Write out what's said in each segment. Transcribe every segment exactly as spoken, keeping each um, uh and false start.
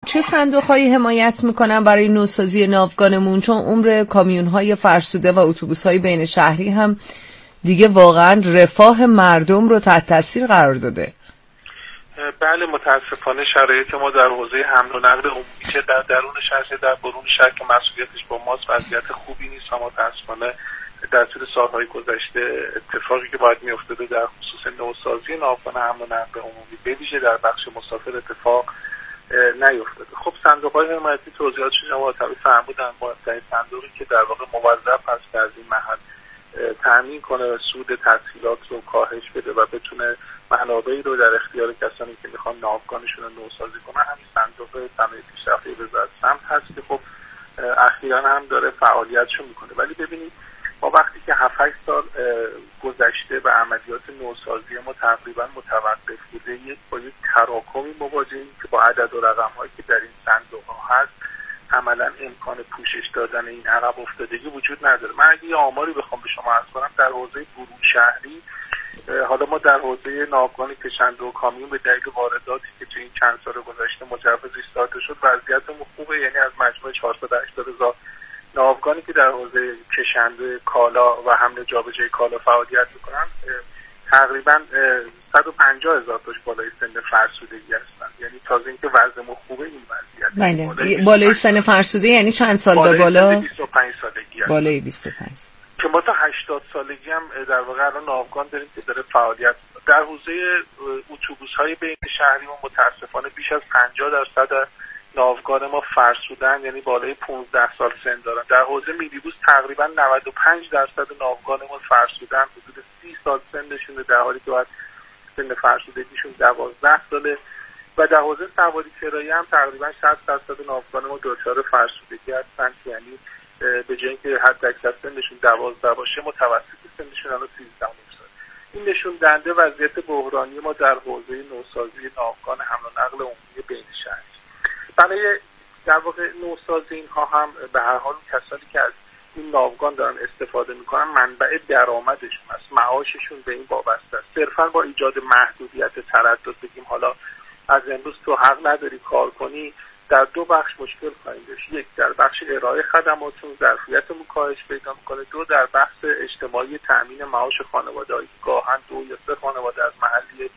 چه صندوق‌هایی حمایت میکنن برای نوسازی ناوگانمون؟ چون عمر کامیون‌های فرسوده و اتوبوس‌های بین شهری هم دیگه واقعا رفاه مردم رو تحت تاثیر قرار داده. بله، متاسفانه شرایط ما در حوزه حمل و نقل عمومی چه در درون شهر در برون شهر که مسئولیتش با ماست وضعیت خوبی نیست. اما متاسفانه در طول سالهای گذشته اتفاقی که باید میافتاده در خصوص نوسازی ناوگان حمل و نقل عمومی به ویژه در بخش مسافر اتفاق نیفتاده. خب صندوق‌های حمایتی توضیحات شما طبیعی فرمودن، مهمترین صندوقی که در واقع موظف هست که از این محل تامین کنه و سود تسهیلات رو کاهش بده و بتونه منابعی رو در اختیار کسانی که میخوان ناوگانشون رو نوسازی کنن، همین صندوق صنایع پیشرفته وزارت سمت هست که خب اخیراً هم داره فعالیتشو میکنه. ولی ببینید ما وقتی که هفت هشت سال گذشته و عملیات نوسازی ما تقریبا متوقف بوده، یک با یک تراکمی مواجهیم که با عدد و رقم‌هایی که در این صندوق‌ها هست عملاً امکان پوشش دادن این عقب افتادگی وجود نداره. من اگه یه آماری بخوام به شما عرض کنم، در حوزه برون شهری، حالا ما در حوزه ناوگان کشنده و کامیون به دلیل وارداتی که تو این چند سال گذشته مجوزش صادر شد وضعیتمون خوبه، یعنی از مجموع چهارصد و هشتاد هزار ناوگانی که در حوزه کشنده کالا و حمل جابجایی کالا فعالیت میکنن تقریبا صد و پنجاه هزار تاش بالای سن فرسودگی هستن. یعنی تازه اینکه وضعمون خوبه این وضعیت. بله، بالای سن فرسوده یعنی چند سال به بالا؟ بیست و پنج سالگی هست. بالای بیست و پنج که ما تا هشتاد سالگی هم در واقع الان ناوگان داریم که داره فعالیت. در حوزه اتوبوس‌های بین شهری ما متاسفانه بیش از پنجاه درصد ناوگان ما فرسودن، یعنی بالای پانزده سال سن دارن. در حوزه میلیبوس تقریبا نود و پنج درصد ناوگان ما فرسودن، حدود سی سال سنشونه، در حالی که باید سن فرسودگیشون دوازده ساله. و در حوزه سواری کرایه هم تقریبا شصت درصد ناوگان ما دچار فرسودگی هستن، یعنی به جای اینکه حد اکثر سنشون دوازده باشه متوسط سنشون الان سیزده سال. این نشون دهنده وضعیت بحرانی ما در حوزه نوسازی ناوگان حمل و نقل عمومی بین شهری. برای در واقع نوسازی اینها هم به هر حال کسانی که از این ناوگان دارن استفاده میکنن منبع درآمدشون است، معاششون به این وابسته است. صرفا با ایجاد محدودیت تردد بگیم حالا از امروز تو حق نداری کار کنی، در دو بخش مشکل خواهیم داشت. یک در بخش ارائه خدماتون ظرفیتمون کاهش پیدا میکنه، دو در بخش اجتماعی تامین معاش خانواده‌ای گاهن دو یا سه خانواده از محلی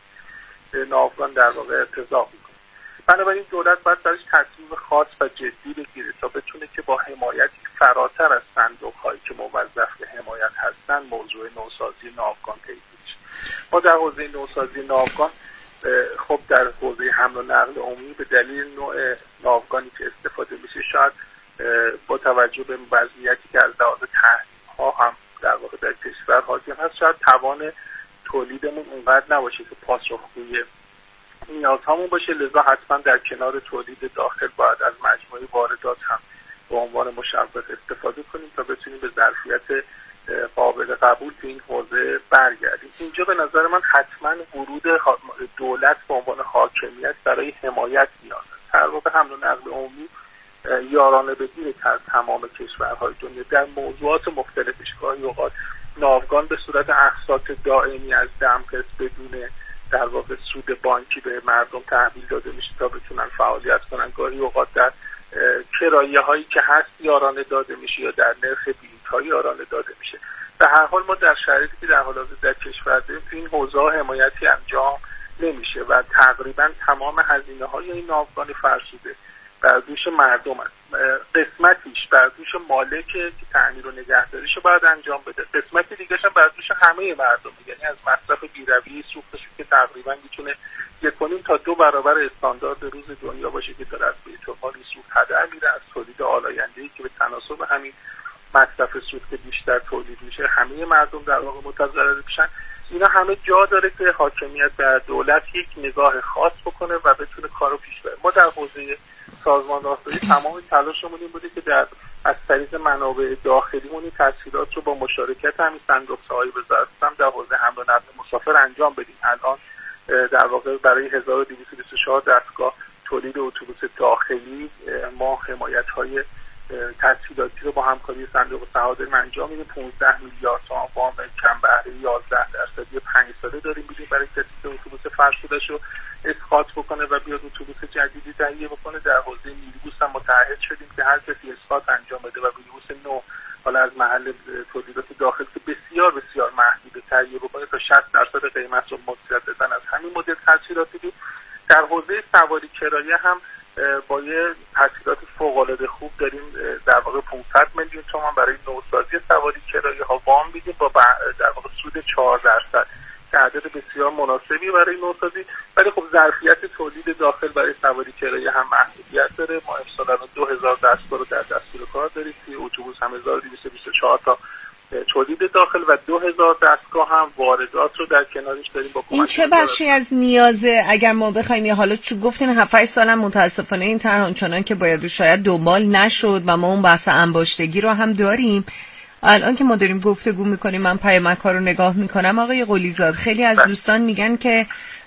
ناوگان در واقع ارتزاق میکنه. بنابراین دولت باید برایش تصمیم خاص و جدی بگیره تا بتونه که با حمایتی فراتر از صندوق‌هایی که موظف به حمایت هستن موضوع نوسازی ناوگان پیگیری بشه. ما در حوزه نوسازی ناوگان خب در حوزه حمل و نقل عمومی به دلیل نوع ناوگانی که استفاده میشه شاید با توجه به وضعیتی که از لحاظ تحریم‌ها هم در واقع در کشور حاکم هست شاید توان تولیدمون اونقدر نباشه که پاسخگوی نیازهامون باشه، لذا حتما در کنار تولید داخل باید از مجموعه واردات هم به عنوان مشوق استفاده کنیم تا بتونیم به ظرفیت قابل قبول تو این حوزه برگردیم. اینجا به نظر من حتما ورود دولت به عنوان حاکمیت برای حمایت نیاز است. در واقع حمل و نقل عمومی یارانه بگیره که از تمام کشورهای دنیا در موضوعات مختلفش، گاهی اوقات ناوگان به صورت اقساط دائمی از دمقسط بدون در واقع سود بانکی به مردم تحویل داده میشه تا بتونن فعالیت کنن، گاهی اوقات در کرایه هایی که هست یارانه داده میشه یا در نرخ بلیط های یارانه داده میشه. به هر حال ما در شرایطی که در حال حاضر در کشور داریم تو این حوزه حمایتی انجام نمیشه و تقریبا تمام هزینه های این ناوگان فرسوده بر دوش مردم است. قسمتیش بر دوش مالک که تعمیر و نگهداریش رو باید انجام بده، قسمت دیگه‌ش هم بر دوش همه مردم، یعنی از مصرف بی‌رویه سوختش که تقریبا میتونه یک و نیم تا دو برابر استاندارد روز دنیا باشه که داره از بیت‌المال سوخت هدر میره، از تولید آلاینده‌ای که به تناسب همین مصرف سوخت که بیشتر تولید میشه همه مردم در واقع متضرر میشن. اینا همه جا داره که حاکمیت در دولت یک نگاه خاص بکنه و بتونه کارو پیش بره. ما در حوزه سازمان راهداری تمام تلاشمون این بوده که در از طریق منابع داخلیمون این تسهیلات رو با مشارکت همین صندوق‌های وزارت هم در حوزه حمل و نقل مسافر انجام بدیم. الان در واقع برای هزار و دویست و بیست و چهار دستگاه تولید اتوبوس داخلی ما حمایت‌های تسهیلاتی رو با همکاری صندوق سهادر انجام میدیم. پانزده میلیارد تومان وام کم بهره یازده درصدی پنج ساله داریم میدیم برای کسی که اتوبوس فرسوده‌شو اسقاط بکنه و بیاد اتوبوس جدیدی تهیه بکنه. در حوزه حوزه مینیبوس هم متعهد شدیم که هر کسی اسقاط انجام بده و مینیبوس نو حالا از محل تولیدات داخل که بسیار بسیار محدوده تهیه بکنه تا شصت درصد قیمت رو مجددا از همین مدل تسهیلاتی دید. در حوزه سواری کرایه هم با یه تسهیلات فوق‌العاده خوب داریم در واقع پانصد میلیون تومان برای نوسازی سواری کرایه ها وام میدیم با در واقع سود چهار درصد که عدد بسیار مناسبی برای نوسازی، ولی خب ظرفیت تولید داخل برای سواری کرایه هم محدودیت داره. ما امسال دو هزار دستگاه رو در دستور کار داریم که اتوبوس هم هزار و دویست و بیست و چهار تا تولید داخل و دو هزار دستگاه هم واردات رو در کنارش داریم. با این چه بخشی از نیازه اگر ما بخوایم یا حالا چون گفتین هفت هشت سال هم متاسفانه این طرح آنچنان که باید و شاید دنبال نشد و ما اون بحث انباشتگی رو هم داریم. الان که ما داریم گفتگو میکنیم من پیامک‌ها رو نگاه میکنم آقای قلی‌زاد، خیلی از دوستان میگن که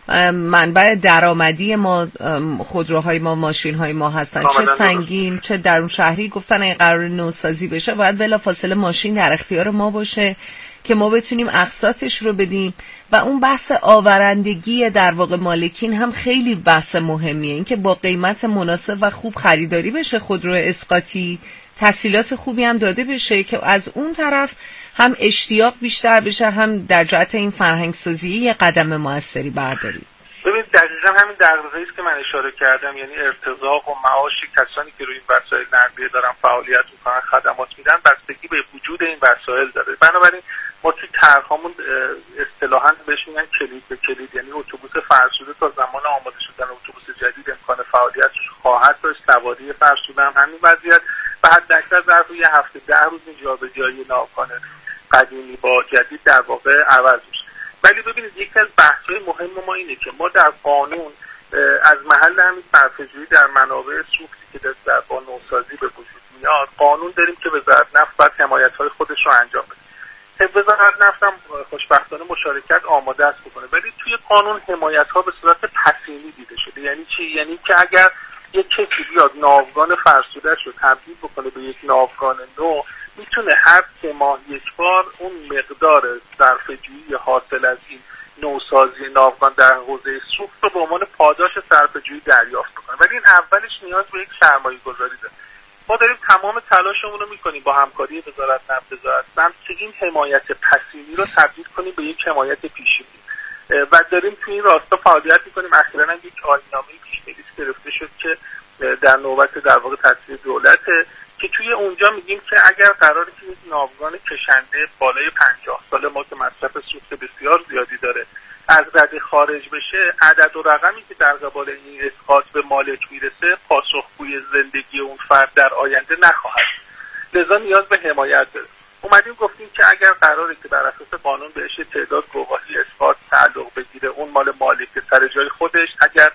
منبع درآمدی ما خودروهای ما ماشین‌های ما هستن، چه سنگین چه درون شهری. گفتن اگه قرار نوسازی بشه باید بلافاصله ماشین در اختیار ما باشه که ما بتونیم اقساطش رو بدیم و اون بحث آورندگی در واقع مالکین هم خیلی بحث مهمیه، این که با قیمت مناسب و خوب خریداری بشه خودرو اسقاطی، تسهیلات خوبی هم داده بشه که از اون طرف هم اشتیاق بیشتر بشه هم در جهت این فرهنگ سازی یه قدم موثری برداریم. ببینید دقیقاً همین دغدغه‌ای است که من اشاره کردم، یعنی ارتزاق و معاش کسانی که روی این وسایل نقلیه دارن فعالیت میکنن خدمات میدن بستگی به وجود این وسایل داره. بنابراین ما توی طرحمون اصطلاحاً بهش میگن کلید به کلید، یعنی اتوبوس فرسوده تا زمان آماده شدن اتوبوس جدید امکان فعالیت خواهد داشت. سواری فرسوده هم همین وضعیت و حداکثر ظرف یه هفته ده روز این جابجایی ناوگان قدیمی با جدید در واقع عوض میشه. ولی ببینید یکی از بحث‌های مهم ما اینه که ما در قانون از محل همین صرفه‌جویی در منابع سوختی که در با نوسازی به وجود میاد قانون داریم که وزارت نفت باید حمایت‌های خودش رو انجام بده. وزارت نفت هم خوشبختانه مشارکت آماده است بکنه، ولی توی قانون حمایت‌ها به صورت پسینی دیده شده. یعنی چی؟ یعنی که اگر یک کسی بیاد ناوگان فرسوده‌اش رو تبدیل بکنه به یک ناوگان نو، میتونه هر سه ماه یک بار اون مقدار صرفه‌جویی حاصل از این نوسازی ناوگان در حوزه سوخت رو به عنوان پاداش صرفه‌جویی دریافت بکنه. ولی این اولش نیاز به یک سرمایه‌گذاری داره. ما داریم تمام تلاشمون رو میکنیم با همکاری وزارت نفت وزارت سمت که این حمایت پسینی رو تبدیل کنیم به یک حمایت پیشینی و داریم توی این راستا فعالیت میکنیم. اخیراً هم یک آیین‌نامه پیش‌نویس گرفته شد که در نوبت در واقع تصویب دولته که توی اونجا میگیم که اگر قراره که یک ناوگان کشنده بالای پنجاه سال ما که مصرف سوخت بسیار زیادی داره از رده خارج بشه، عدد و رقمی که در قبال این اسقاط به مالک میرسه پاسخگوی زندگی اون فرد در آینده نخواهد، لذا نیاز به حمایت داره. اومدیم گفتیم که اگر قراره که بر اساس قانون بهش تعداد گواهی اسقاط تعلق بگیره اون مال مالک سر جای خودش، اگر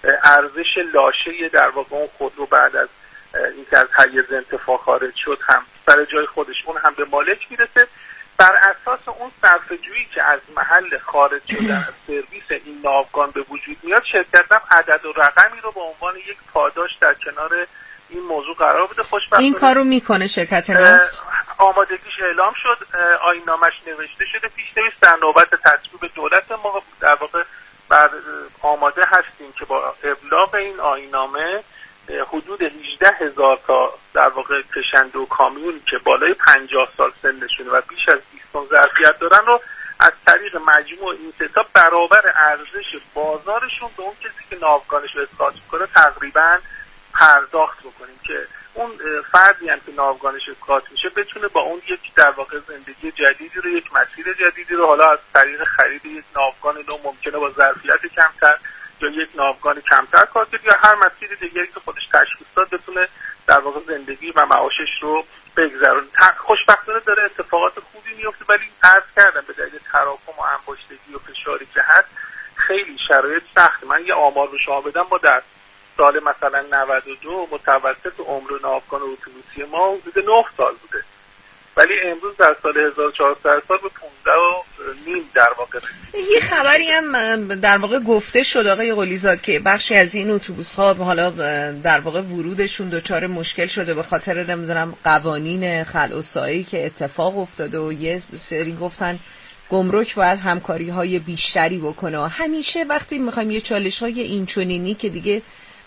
ارزش لاشه در واقع اون خودرو بعد از اینکه از حیز انتفاع خارج شد هم سر جای خودش اون هم به مالک میرسه، بر اساس اون صرفه‌جویی که از محل خارج شدن از سرویس این ناوگان به وجود میاد، شرکت هم عدد و رقمی رو به عنوان یک پاداش در کنار این موضوع قرار بده. خوشبختانه این کارو میکنه شرکت نفت، آمادگیش اعلام شد، آیین‌نامه‌اش نوشته شده، پیش‌نویس در نوبت تصویب دولت ما در واقع بر آماده هستیم که با ابلاغ این آیین‌نامه حدود هجده هزار تا در واقع کشنده و کامیونی که بالای پنجاه سال سنشونه و بیش از بیست تن ظرفیت دارن رو از طریق مجموع این ستا برابر ارزش بازارشون به اون کسی که ناوگانش رو اسقاط میکنه تقریبا پرداخت بکنیم که اون فردی هم که ناوگانش اسقاط میشه بتونه با اون یک در واقع زندگی جدیدی رو، یک مسیر جدیدی رو حالا از طریق خرید یک ناوگان نو ممکنه با ظرفیت کمتر یا یک ناوگان کمتر کار کنه یا هر مسیر دیگری که خودش تشخیص داد بتونه در واقع زندگی و معاشش رو بگذرونه. خوشبختانه داره اتفاقات خوبی میفته، ولی عرض کردم به دلیل تراکم و انباشتگی و فشاری که هست خیلی شرایط سخت. من یه آمار رو شما بدم، ما در سال مثلا نود و دو متوسط عمر ناوگان اتوبوسی ما حدود نه سال بوده، ولی امروز در سال هزار و چهارصد سال به پانزده و نیم در واقع رسید. یه خبری هم در واقع گفته شد آقای قلی‌زاد که بخشی از این اتوبوس‌ها حالا در واقع ورودشون دچار مشکل شده به خاطر نمیدونم قوانین خلع و سایی که اتفاق افتاده و یه سری گفتن گمرک باید همکاری‌های بیشتری بکنه. همیشه وقتی می‌خوایم یه چالش‌های اینچنینی که دیگه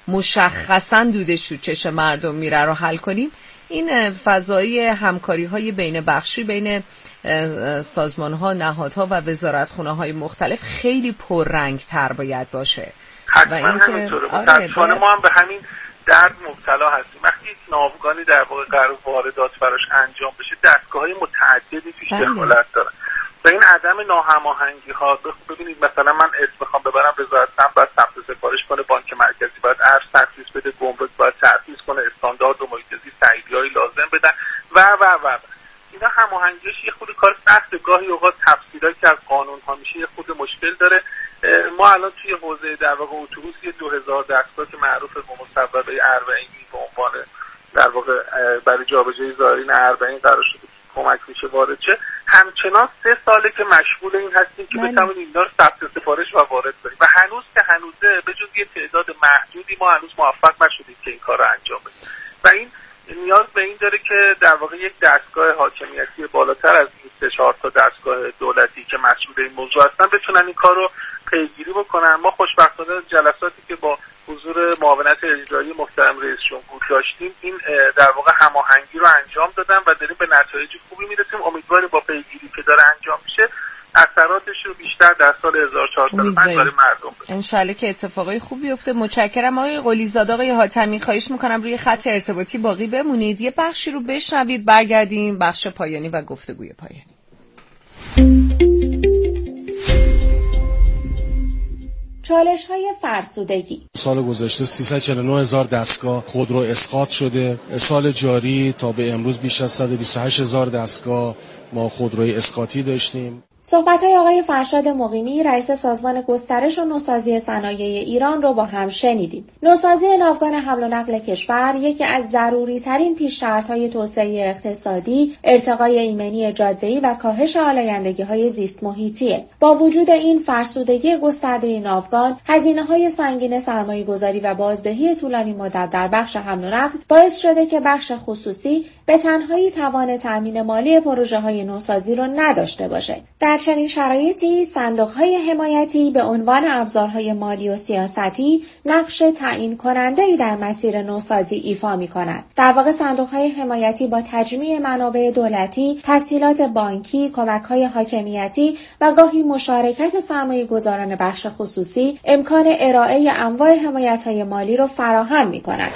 مشخصا دودش رو چشم مردم میره رو حل کنیم، این فضای همکاری های بین بخشی بین سازمان ها، نهادها و وزارتخونه های مختلف خیلی پررنگ تر باید باشه. حتما همینطوره. متاسفانه ما هم به همین درد مبتلا هستیم. وقتی یک ناوگانی در واقع قرار واردات براش انجام بشه، دستگاه‌های متعددی توش دخالت دارن و این عدم ناهماهنگی ها، ببینید مثلا من اسم بخوام ببرم، وزارت سمت باید ثبت سفارش کنه، بانک مرکزی باید ارز تخصیص بده، گمرک باید تخصیص کنه، استاندارد و محیط زیست تاییدیه‌ای لازم بدن و و و اینا هماهنگیش یه خود کار سخته. گاهی اوقات تفسیرایی که از قانون ها میشه یه خود مشکل داره. ما الان توی حوزه در واقع اتوبوس یه دو هزار دستگاه که معروف به مصوبه اربعینی به عنوان در واقع برای جابجایی زائرین اربعین قرار شده کمک میشه وارد شه. همچنان سه ساله که مشغول این هستیم که بتونیم اینا رو ثبت سفارش و وارد کنیم و هنوز که هنوزه به جز یه تعداد محدودی ما هنوز موفق نشدیم که این کار رو انجام بدیم و این نیاز به این داره که در واقع یک دستگاه حاکمیتی بالاتر از این سه چهار تا دستگاه دولتی که مسئول این موضوع هستن بتونن این کار رو پیگیری بکنن. ما خوشبختانه جلساتی که با حضور معاونت اجرایی محترم رئیس جمهور داشتیم این در واقع هماهنگی رو انجام دادن و داریم به نتایج خوبی میرسیم. امیدواریم با پیگیری که داره انجام میشه اثراتش رو بیشتر در سال هزار و چهارصد و پنج برای مردم بشه. انشالله که اتفاقای خوبی بیفته. متشکرم آقای قلیزاده. آقای حاتمی خواهش میکنم روی خط ارتباطی باقی بمونید، یه بخشی رو بشنوید، برگردیم بخش پایانی و گفتگوی پایانی. چالش‌های فرسودگی. سال گذشته سیصد و چهل و نه هزار دستگاه خودرو اسقاط شده. سال جاری تا به امروز بیش از صد و بیست و هشت هزار دستگاه ما خودروی اسقاطی داشتیم. صحبت‌های آقای فرشاد مقیمی رئیس سازمان گسترش و نوسازی صنایع ایران رو با هم شنیدیم. نوسازی ناوگان حمل و نقل کشور یکی از ضروری‌ترین پیش‌شرط‌های توسعه اقتصادی، ارتقای ایمنی جاده‌ای و کاهش آلایندگی‌های زیست محیطیه. با وجود این فرسودگی گسترده ناوگان، هزینه‌های سنگین سرمایه‌گذاری و بازدهی طولانی مدت در بخش حمل و نقل باعث شده که بخش خصوصی به تنهایی توان تأمین مالی پروژه‌های نوسازی رو نداشته باشه. در چنین شرایطی صندوق‌های حمایتی به عنوان ابزارهای مالی و سیاستی نقش تعیین کننده‌ای در مسیر نوسازی ایفا می‌کنند. در واقع صندوق‌های حمایتی با تجمیع منابع دولتی، تسهیلات بانکی، کمک‌های حاکمیتی و گاهی مشارکت سرمایه‌گذاران بخش خصوصی امکان ارائه انواع حمایت‌های مالی را فراهم می‌کنند.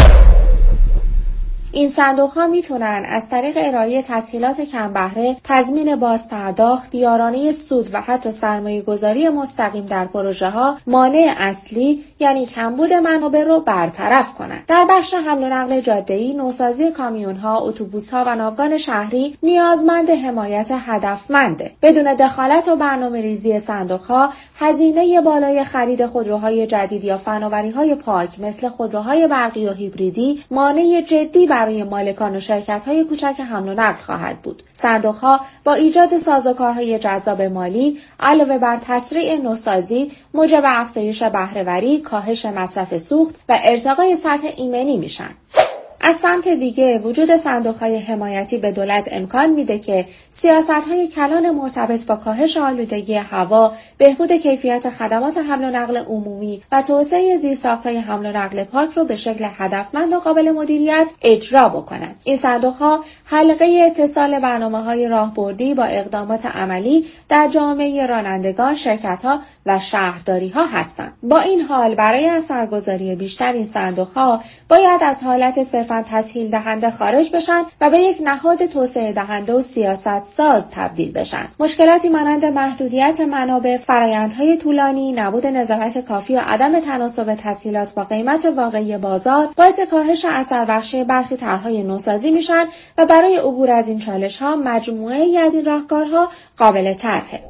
این صندوق‌ها میتونن از طریق ارائه تسهیلات کم بهره، تضمین بازپرداخت، یارانه سود و حتی سرمایه‌گذاری مستقیم در پروژه‌ها مانع اصلی یعنی کمبود منابع رو برطرف کنند. در بخش حمل و نقل جاده‌ای، نوسازی کامیون‌ها، اتوبوس‌ها و ناوگان شهری نیازمند حمایت هدفمنده. بدون دخالت و برنامه‌ریزی صندوق‌ها، هزینه بالای خرید خودروهای جدید یا فناوری‌های پاک مثل خودروهای برقی و هیبریدی مانع جدی برای مالکان و شرکت‌های کوچک حمل و نقل خواهد بود. صندوق‌ها با ایجاد سازوکارهای جذاب مالی علاوه بر تسریع نوسازی موجب افزایش بهره‌وری، کاهش مصرف سوخت و ارتقای سطح ایمنی میشن. از سمت دیگه وجود صندوق‌های حمایتی به دولت امکان میده که سیاست‌های کلان مرتبط با کاهش آلودگی هوا، بهبود کیفیت خدمات حمل و نقل عمومی و توسعه زیرساخت‌های حمل و نقل پاک رو به شکل هدفمند و قابل مدیریت اجرا بکنند. این صندوق‌ها حلقه اتصال برنامه‌های راهبردی با اقدامات عملی در جامعه رانندگان، شرکت‌ها و شهرداری‌ها هستند. با این حال برای اثرگذاری بیشتر این صندوق‌ها باید از حالت صرف تسهیل دهنده خارج بشن و به یک نهاد توسعه دهنده و سیاست ساز تبدیل بشن. مشکلاتی مانند محدودیت منابع، فرآیندهای طولانی، نبود نظارت کافی و عدم تناسب تسهیلات با قیمت واقعی بازار باعث کاهش اثر بخشی برخی طرح‌های نوسازی میشن و برای عبور از این چالش‌ها مجموعه‌ای از این راهکارها قابل طرحه.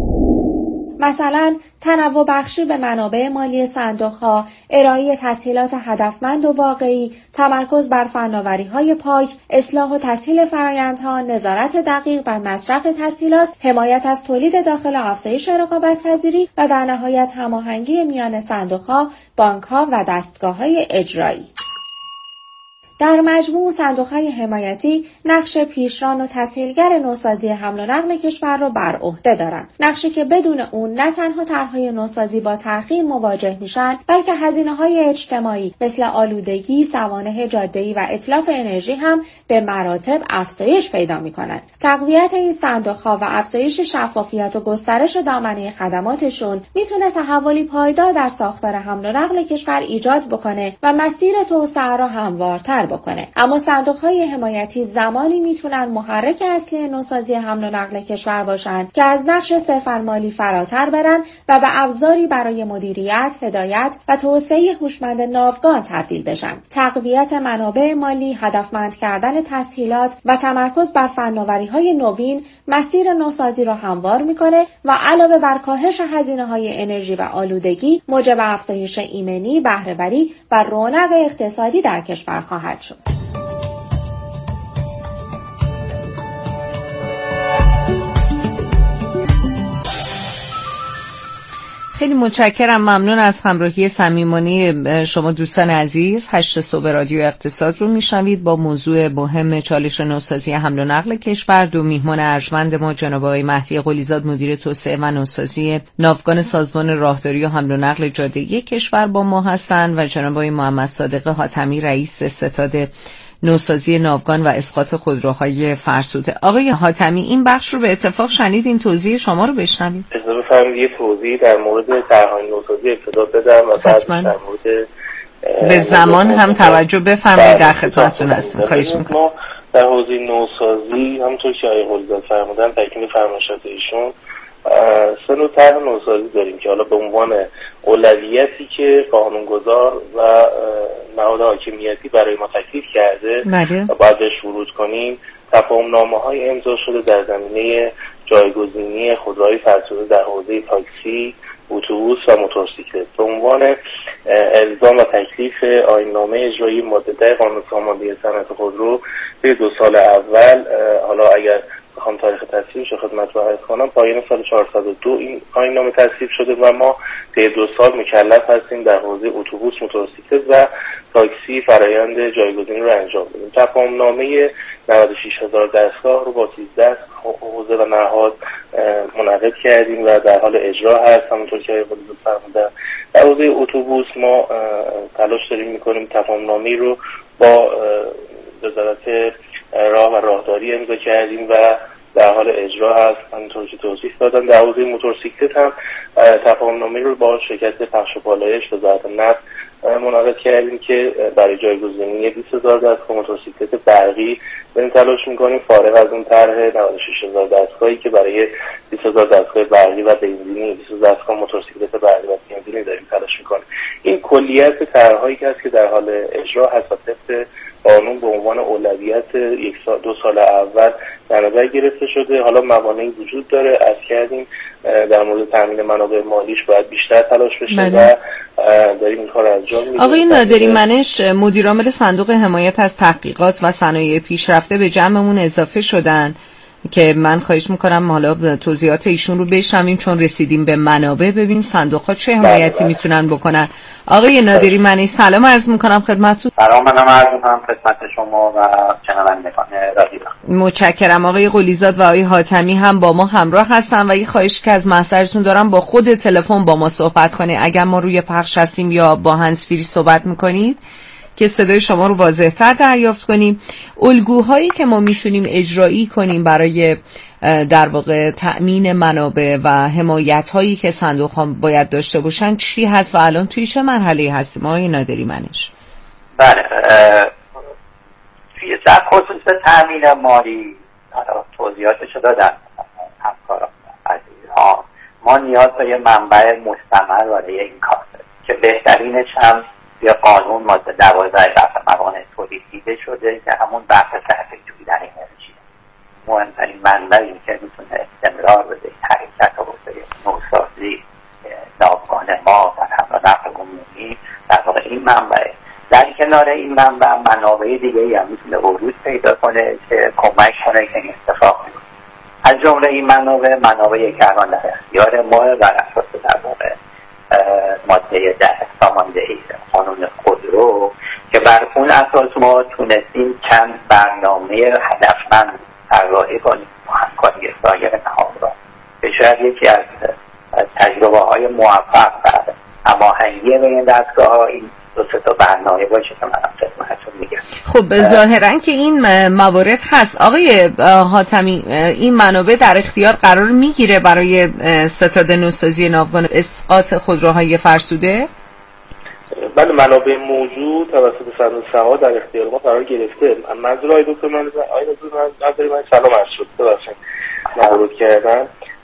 مثلا تنوع بخشی به منابع مالی صندوق‌ها، ارائه تسهیلات هدفمند و واقعی، تمرکز بر فناوری‌های پاک، اصلاح و تسهیل فرآیندها، نظارت دقیق بر مصرف تسهیلات، حمایت از تولید داخل و افزایش رقابت‌پذیری و در نهایت هماهنگی میان صندوق‌ها، بانک‌ها و دستگاه‌های اجرایی. در مجموع صندوق‌های حمایتی نقش پیشران و تسهیلگر نوسازی حمل و نقل کشور را بر عهده دارند. نقشی که بدون اون نه تنها طرح‌های نوسازی با تأخیر مواجه میشن، بلکه هزینه‌های اجتماعی مثل آلودگی، سوانح جاده‌ای و اتلاف انرژی هم به مراتب افزایش پیدا می‌کنند. تقویت این صندوق‌ها و افزایش شفافیت و گسترش دامنه خدماتشون میتونه تحولی پایدار در ساختار حمل و نقل کشور ایجاد بکنه و مسیر توسعه را هموارتر بکنه. اما صندوق‌های حمایتی زمانی میتونن محرک اصلی نوسازی حمل و نقل کشور باشن که از نقش صرفاً مالی فراتر برن و به ابزاری برای مدیریت، هدایت و توسعه هوشمند ناوگان تبدیل بشن. تقویت منابع مالی، هدفمند کردن تسهیلات و تمرکز بر فناوری‌های نوین مسیر نوسازی را هموار میکنه و علاوه بر کاهش هزینه‌های انرژی و آلودگی، موجب افزایش ایمنی، بهره‌وری و رونق اقتصادی در کشور خواهد شد. خیلی متشکرم، ممنون از همراهی صمیمانه شما دوستان عزیز. هشت صبح رادیو اقتصاد رو میشنوید با موضوع مهم چالش نوسازی حمل و نقل کشور. دو میهمان ارجمند ما جناب آقای مهدی قلیزاد مدیر توسعه و نوسازی ناوگان سازمان راهداری و حمل و نقل جاده‌ای کشور با ما هستند و جناب آقای محمد صادق حاتمی رئیس ستاد نوسازی ناوگان و اسقاط خودروهای فرسوده. آقای حاتمی، این بخش رو به اتفاق شنیدیم، توضیح شما رو بشنویم. اجازه بفرمایید یه توضیح در مورد طرح‌های نوسازی ابتدا بدم و بعد در مورد به زمان هم توجه بفرمایید. در خدمتتون هستیم. خواهش می‌کنم. ما در حوزه نوسازی همونطور که آقای قلیزاد فرمودن تکمیل فرمایشات ایشون سه نوع طرح نوسازی داریم که حالا به عنوان اولویتی که قانونگذار و نهاد حاکمیتی برای ما تکلیف کرده و باید بهش ورود کنیم. تفاهم‌نامه‌های امضا شده در زمینه جایگزینی خودروهای فرسوده در حوزه تاکسی، اتوبوس و موتورسیکلت به عنوان الزام و تکلیف آیین‌نامه اجرایی ماده ده قانون ساماندهی صنعت خودرو به دو سال اول. حالا اگر بخوام تاریخ تصویبش رو خدمتتون عرض کنم، پایان سال چهارصد و دو این آیین‌نامه تصویب شده و ما طی دو سال مکلف هستیم در حوزه اتوبوس، موتورسیکلت و تاکسی فرآیند جایگزینی رو انجام بدیم. تفاهم‌نامه نود و شش هزار دستگاه رو با سیزده حوزه و نهاد منعقد کردیم و در حال اجرا هست. همونطور که آقای فرمودن در حوزه اتوبوس ما تلاش داریم می‌کنیم تفاهم‌نامه رو با وزارت راه و راهداری امضا کردیم و در حال اجرا هست. همونطور که توضیح دادم در حوزه موتورسیکلت هم تفاهم‌نامه رو با شرکت پخش و پالایش وزارت نفت منعقد کردیم که برای جایگزینی بیست هزار دستگاه موتورسیکلت برقی داریم تلاش می‌کنیم، فارغ از اون طرح نود و شش هزار دستگاهی که برای بیست هزار دستگاه برقی و بنزینی، بیست هزار دستگاه موتورسیکلت برقی و بنزینی داریم تلاش می‌کنیم. این کلیت طرح‌هایی که هست که در حال اجرا هست و طبق قانون به عنوان اولویت یک سال دو سال اول در نظر گرفته شده. حالا موانعی وجود داره، عرض کردیم در مورد تامین منابع مالیش باید بیشتر تلاش بشه بله. و داریم این کار انجام میدیم. آقای نادری منش مدیر عامل صندوق حمایت از تحقیقات و صنایع پیشرفته به جمعمون اضافه شدن که من خواهش میکنم حالا توضیحات ایشون رو بشنویم، چون رسیدیم به منابع ببینیم صندوق ها چه حمایتی میتونن بکنن. آقای نادری منش سلام عرض میکنم خدمتتون. سلام، منم عرض میکنم خدمت شما و شنوندگان رادیو. متشکرم. آقای قلیزاد و آقای حاتمی هم با ما همراه هستن و یه خواهش که از محضرتون دارم با خود تلفن با ما صحبت کنید. اگر ما روی پخش هستیم یا با هندزفری صحبت میکنید که صدای شما رو واضح‌تر دریافت کنیم. الگوهایی که ما میتونیم اجرایی کنیم برای در واقع تأمین منابع و حمایت‌هایی که صندوق‌ها باید داشته باشن چی هست و الان توی چه مرحله‌ای هستیم آقای نادری منش؟ بله، توی در خصوص تأمین مالی توضیحاتش رو دادن همکاران عزیزها. ما نیاز به یه منبع مستمر برای این کار که بهترینش هم یا قانون ماده دوازده بحث موانع تولید دیده شده که همون بحث صرفه جویدن انرژی مهمترین منبعی که میتونه استمرار بده حرکت و حوزه نوسازی ناوگان ما و حمل و نقل عمومی در واقع این منبعه. در کنار این منبع منابع دیگه‌ای هم میتونه ورود پیدا کنه که کمک کنه که این اتفاق بیفته. از جمله این منابع منابعی که الان در اختیار ما بر اساس در واقع ماده ده ساماندهی قانون خودرو که بر اون اساس ما تونستیم چند برنامه هدفمند طراحی کنیم با همکاری سایر نهادها که شاید یکی از تجربه های موفق در هماهنگی بین دستگاه‌ها این دو سه تا برنامه باشه که من خدمتتون میگم. خب ظاهرا که این موارد هست. آقای حاتمی، این منابع در اختیار قرار میگیره برای ستاد نوسازی ناوگان اسقاط خودروهای فرسوده؟ بله، منابع موجود توسط صندوق سهام در اختیار ما قرار گرفته. منظور آقای دکتر من آقای دکتر من نظر من سلام عرض شد ببخشید مبارک کردم.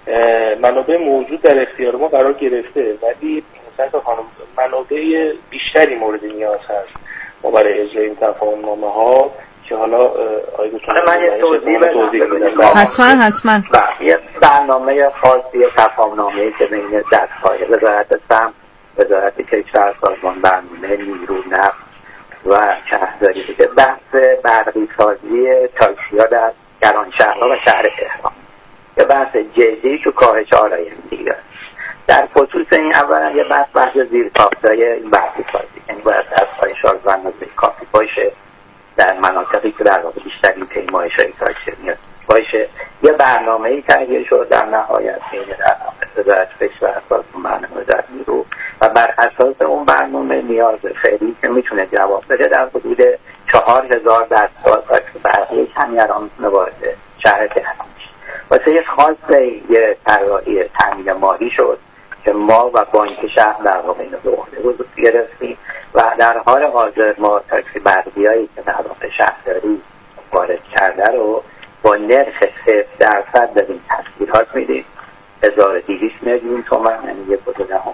منابع موجود در اختیار ما قرار گرفته، ولی مثلا خانم منابع بیشتری مورد نیاز هست ما برای اجرای این تفاهم‌نامه ها که حالا آقای دکتر من یه توضیح بدم. حتما حتما یه برنامه خاصی تفاهم‌نامه‌ای که بین دستگاه وزارت سمت، وزارت کشور، سازمان برنامه نیرو نفت و شهرداری که بحث برقی سازی تاکسی‌ها در گرانشهرها و شهر تهران یه بحث جدی تو کاهش آلایندگی است. در خصوص این اولا یه بحث بحث زیر ساختای این برقی سازی، یعنی باید دستگاه شارژ کافی باشه در مناطقی که در واقع بیشترین پیمایش‌های تاکسی میاد باشه. یه برنامه‌ای تهیه شد در نهایت بین در وزارت کشور، سازمان برنامه وزارت نیرو و بر اساس اون برنامه نیاز فعلی که میتونه جواب بده در حدود چهار هزار دستگاه تاکسی برقی کمی الان میتونه وارد شهر تهران بشه. واسه یه خاص یه طراحی تامین مالی شد که ما و بانک شهر در واقع اینو به عهده بزرگ گرفتیم و در حال حاضر ما تاکسی برقیایی که در واقع شهرداری وارد کرده رو با نرخ صفر درصد داریم تسهیلات میدیم، هزار و دویست میلیون تومان، یعنی یک و دو دهم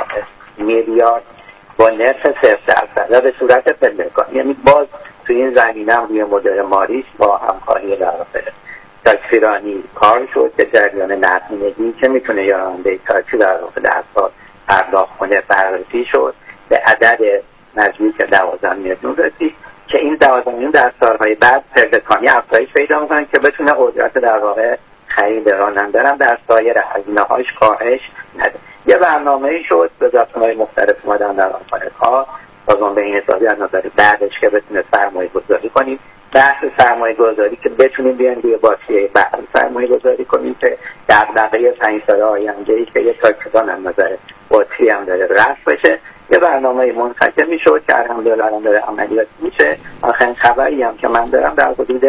میلیارد با نرخ صفر درصد و به صورت پلکان. یعنی باز تو این زمینه هم روی مدل مالیش با همکاری در واقع تاکسیرانی کار شد که جریان نقدینگی که میتونه یا راننده تاکسی در واقع در سال پرداخت کنه بررسی شد به عدد نزدیک دوازده میلیون رسید که این دوازده میلیون در سالهای بعد پلکانی افزایش پیدا میکنن که بتونه قدرت در واقع خرید راننده هم در سایر هزینه‌هاش کاهش نده. یه برنامه‌ای شد به وزارت‌های مختلف اومدن در آمریکا سازمان بین‌المللی از نظر بعدش که بتونه سرمایه گذاری کنیم، بحث سرمایه گذاری که بتونیم بیان روی باتری بحث سرمایه گذاری کنیم که در دقیقه پنج سال آینده‌ای که یک تاکسیدان از نظر باتری هم داره رفع بشه یه برنامه منتظم میشد که الحمدلله الان داره عملیات میشه. آخرین خبری هم که من دارم در حدود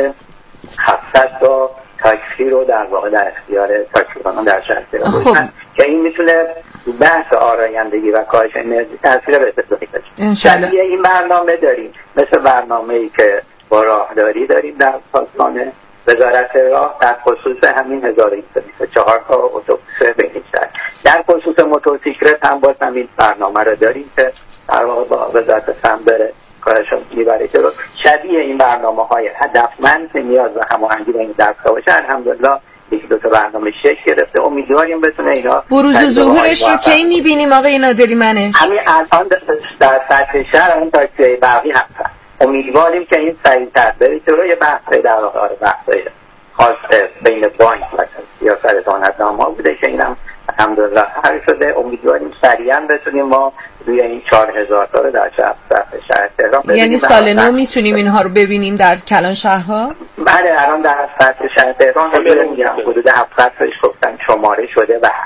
هفتصد تا تاکسی رو در واقع در اختیار تاکسیدانان در شهر تهران باشن که این میتونه بحث آرایندگی و کاهش انرژی تاثیر بسیاری داشته. یه این برنامه داریم مثل برنامه‌ای که با راهداری داریم در سازمان وزارت راه در خصوص همین هزار و دویست و بیست و چهار تا اتوبوس بین شهر. در خصوص موتورسیکلت هم باز همین برنامه رو داریم که در واقع با وزارت سمت داره کارش رو میبره جلو. شبیه این برنامه‌های هدفمند که نیاز و هماهنگی بین دستگاه باشه الحمدلله یکی دو تا برنامه شکل گرفته. امیدواریم بتونه اینا بروز و ظهورش رو کی می‌بینیم آقای نادری منش؟ همین الان در سطح شهر این تاکسی برقی هست. امیدواریم که این سریع‌تر بره جلو. یه بحث در واقع بحث خاص بین بانک و سیاست دانشگاه بوده که اینم الحمدلله حل شده. امیدواریم سریعا بتونیم ما روی این چهار هزار تا رو در شهر شهر تهران ببینیم. یعنی سال نو میتونیم اینها رو ببینیم در کلان شهرها؟ بله الان در سطح شهر تهران میگم حدود هفتصد تاش گفتن شماره شده و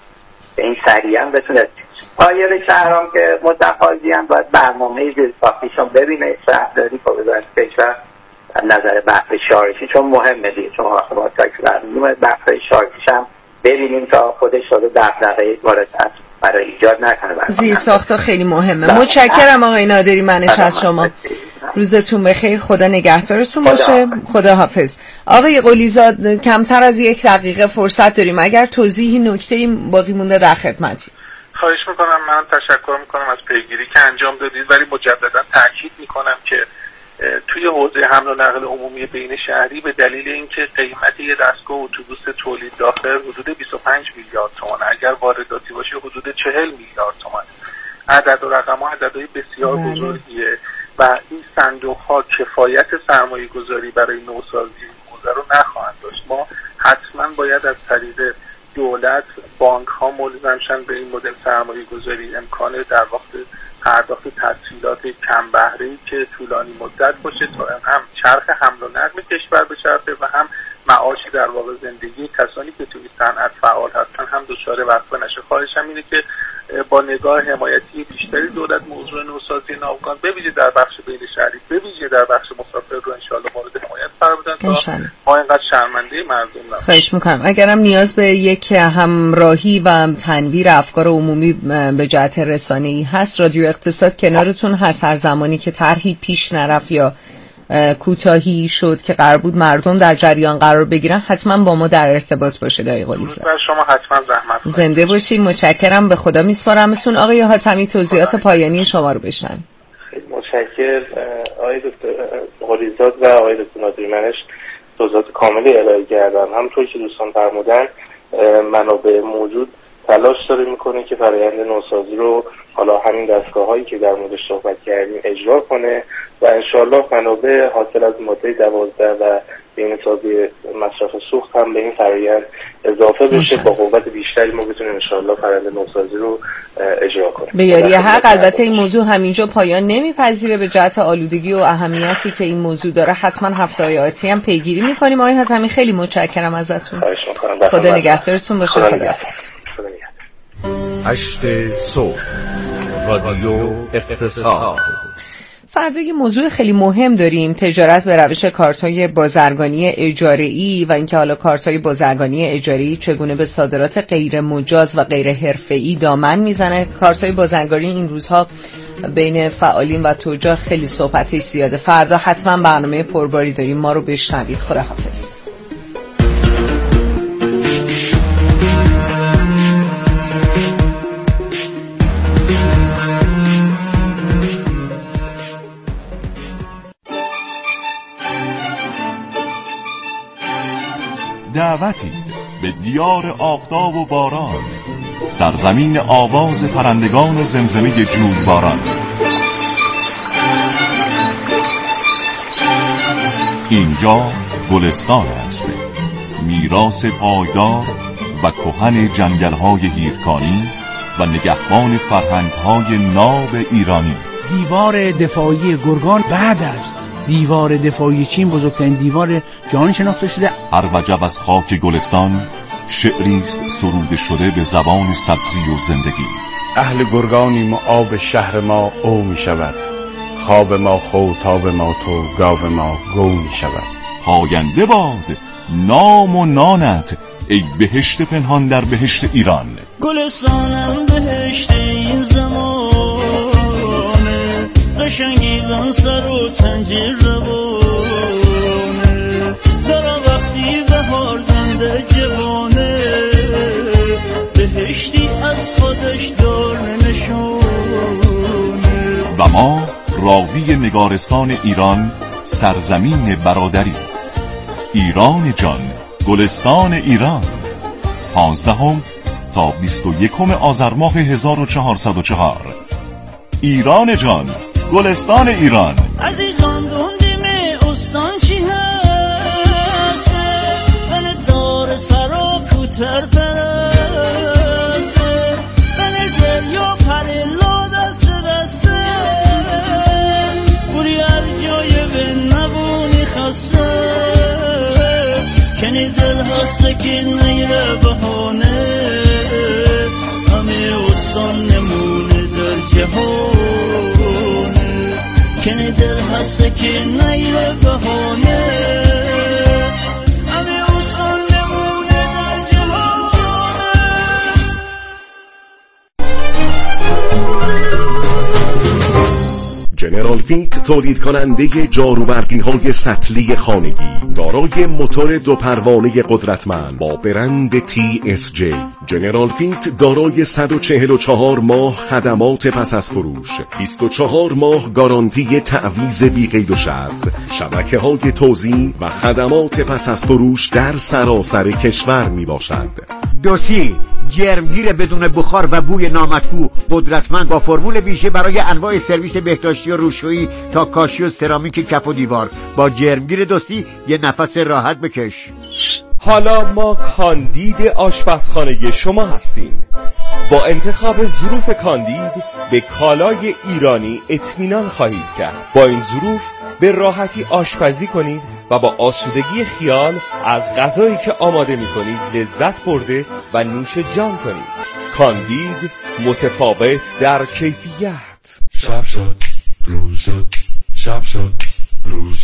این سریعا بتونه سایر شهرام که متقاضیان باید برنامه زیر ساختیشون ببینه شهرداری با وزارت کشور نظر بحث شارژی چون مهمه دیگه، چون وقتی با تاکسی برنامه بحث شارژیش هم ببینیم تا خودش شده دغدغه وارد برای ایجاد نکنه. زیر ساختا خیلی مهمه. متشکرم آقای نادری منش از شما. روزتون بخیر، خدا نگهدارتون باشه. خدا حافظ. آقای قلیزاد کمتر از یک دقیقه فرصت داریم، اگر توضیحی نکته‌ای باقی مونده در خدمتی. خواهش میکنم. من تشکر میکنم از پیگیری که انجام دادید، ولی مجددا تاکید میکنم که توی حوزه حمل و نقل عمومی بین شهری به دلیل اینکه قیمت یه دستگاه اتوبوس تولید داخل حدود بیست و پنج میلیارد تومان، اگر وارداتی باشه حدود چهل میلیارد تومان، عدد و رقم ها عددهای بسیار بزرگیه و این صندوق ها کفایت سرمایه گذاری برای نوسازی حوزه رو نخواهند داشت. ما حتما باید از طریق دولت بانک ها ملزم شن به این مدل سرمایه گذاری، امکان در واقع پرداخت تسهیلات کم بهره‌ای که طولانی مدت باشه تا هم چرخ حمل و نقل کشور بچرخه و هم معاشی در واقع زندگی کسانی که توی صنعت فعال هستن هم دچار وقفه نشه. خواهشم اینه که با نگاه حمایتی بیشتری دولت موضوع نوسازی ناوگان به ویژه در بخش بین شهری، به ویژه در بخش مسافر رو انشالله مورد حمایت قرار بدن تا ما اینقدر شرمنده مردم نباشیم. خواهش میکنم. اگرم نیاز به یک همراهی و تنویر افکار عمومی به جهت رسانه‌ای هست، رادیو اقتصاد کنارتون هست. هر زمانی که طرحی پیش نرفت یا کوتاهی شد که قرار بود مردم در جریان قرار بگیرن، حتما با ما در ارتباط باشید. آقای قلیزاده شما حتما زحمت کنید. زنده باشید. متشکرم. به خدا میسپارمتون. آقای حاتمی توضیحات پایانی شما رو بشنویم. خیلی متشکرم آقای دکتر قلیزاده و آقای دکتر نادری‌منش توضیحات کاملی ارائه کردن. همونطور که دوستان فرمودن منابع موجود تلاش داره میکنه که فرآیند نوسازی رو حالا همین دستگاه هایی که در موردش صحبت کردیم اجرا کنه و انشالله منابع حاصل از ماده دوازده و بین‌سازی مصرف سوخت هم به این فرآیند اضافه بشه. با قوت بیشتری ما بتونیم انشالله فرآیند نوسازی رو اجرا کنیم. به یاری حق. البته این موضوع همینجا پایان نمیپذیره. به جهت آلودگی و اهمیتی که این موضوع داره حتما هفته آتی هم پیگیری میکنیم. آقای حاتمی خیلی متشکرم ازتون. خدا نگهدارتون باشه. خداحافظ. هشت صبح رادیو اقتصاد. فردا یه موضوع خیلی مهم داریم، تجارت به روش کارت‌های بازرگانی اجاره‌ای و اینکه حالا کارت‌های بازرگانی اجاره‌ای چگونه به صادرات غیر مجاز و غیر حرفه‌ای دامن میزنه. کارت‌های بازرگانی این روزها بین فعالین و تجار خیلی صحبتش زیاده. فردا حتما برنامه پرباری داریم، ما رو بشنوید. خداحافظ. دعوتی به دیار آفتاب و باران، سرزمین آواز پرندگان و زمزمه جویباران. اینجا گلستان است، میراث پایدار و کهن جنگل‌های هیرکانی و نگهبان فرهنگ‌های ناب ایرانی. دیوار دفاعی گرگان بعد از دیوار دفاعی چین بزرگترین دیوار جهان شناخته شده. هر وجب از خاک گلستان شعری است سروده شده به زبان سبزی و زندگی. اهل گرگانیم و آب شهر ما او می شود، خواب ما خوتاب ما تو گاو ما گو می شود. پاینده باد نام و نانت ای بهشت پنهان در بهشت ایران. گلستانم بهشت این زمانه، قشنگی بان سر و تنجیر روانه، دارم وقتی بهار زنده جوانه، بهشتی از خودش دار نشونه. و ما راوی نگارستان ایران، سرزمین برادری، ایران جان، گلستان ایران. پانزدهم تا بیست و یکم آذر ماه هزار و چهارصد و چهار. ایران جان، گلستان ایران. عزیزان دوندیم استان چی هست، من دار سرا کوتر پرسته، من دریا پریلا دست دسته، بوری هر جای به نبونی خسته، کنی دل هسته که نیره بهانه، همه استان نمونه در جهان، کنی دل هسته که نیره بهانه، همه استان نمونه در جهان. جنرال فیت تولید کننده جاروبرقی های سطلی خانگی دارای موتور دو پروانه قدرتمند با برند تی اس جی. جنرال فیت دارای صد و چهل و چهار ماه خدمات پس از فروش، بیست و چهار ماه گارانتی تعویض بی قید و شرط، شبکه های توزیع و خدمات پس از فروش در سراسر کشور می باشد. دوسی جرمگیر بدون بخار و بوی نامطبوع، قدرتمند با فرمول ویژه برای انواع سرویس بهداشتی و روشویی تا کاشی و سرامیک کف و دیوار. با جرمگیر دوسی یه نفس راحت بکش. حالا ما کاندید آشپزخانه شما هستیم. با انتخاب ظروف کاندید به کالای ایرانی اطمینان خواهید کرد. با این ظروف به راحتی آشپزی کنید و با آسودگی خیال از غذایی که آماده می کنید لذت برده و نوش جان کنید. کاندید، متفاوت در کیفیت. شب شد، روز شد، شب شد، روز